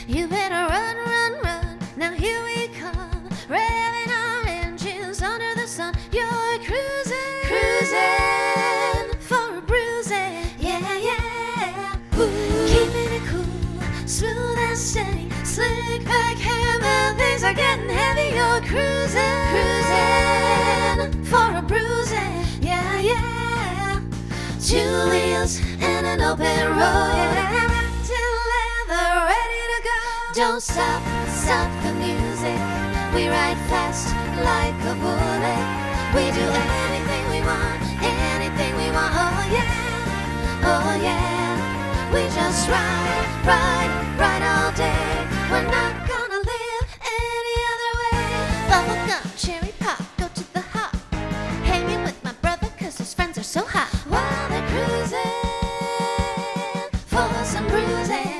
You better run, run, run. Now here we come, revving our engines under the sun. You're cruising, cruising for a bruising. Yeah, yeah. Ooh. Keeping it cool, smooth and steady. Slick back hammer, things are getting heavy. You're cruising, cruising for a bruising. Yeah, yeah. Two wheels and an open road. Yeah. Leather, ready to go. Don't stop, stop the music. We ride fast like a bullet. We do anything we want, anything we want. Oh yeah, oh yeah. We just ride, ride, ride all day. We're not gonna live any other way. Bubblegum, cherry pop, go to the hop. Hanging with my brother cause his friends are so hot. While they're cruising for some bruising.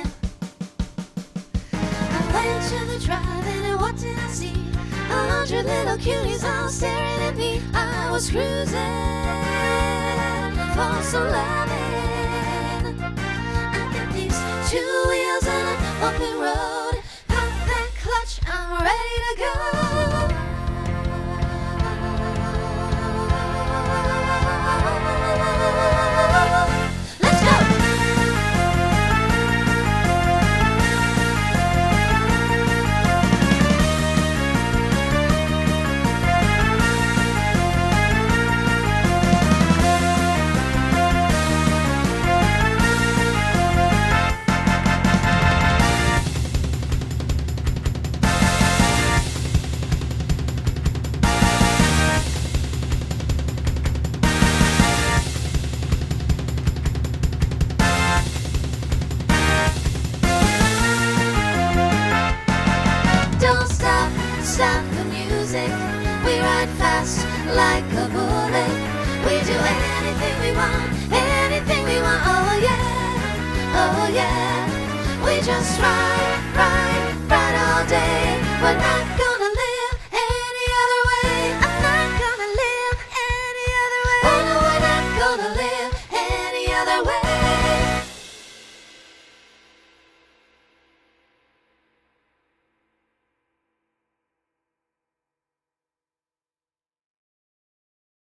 I went to the drive-in and what did I see? 100 little cuties all staring at me. I was cruising for some loving. I got these two wheels on an open road. Pop that clutch, I'm ready to go. Let's go! Don't stop, stop the music. We ride fast like a bullet. We do anything we want, anything we want. Oh yeah, oh yeah. We just ride.